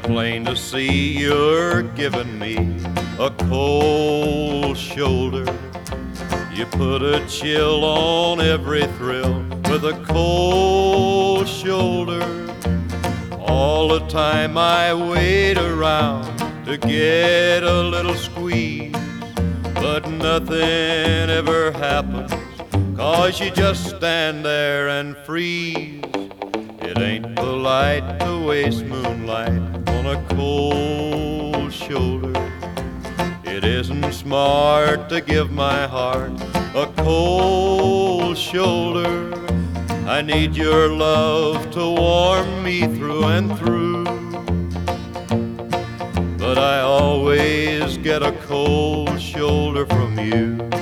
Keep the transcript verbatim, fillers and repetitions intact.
plain to see you're giving me a cold shoulder. You put a chill on every thrill with a cold shoulder. All the time I wait around to get a little squeeze, but nothing ever happens, 'cause you just stand there and freeze. It ain't polite to waste moonlight on a cold shoulder. It isn't smart to give my heart a cold shoulder. I need your love to warm me through and through, but I always get a cold shoulder from you.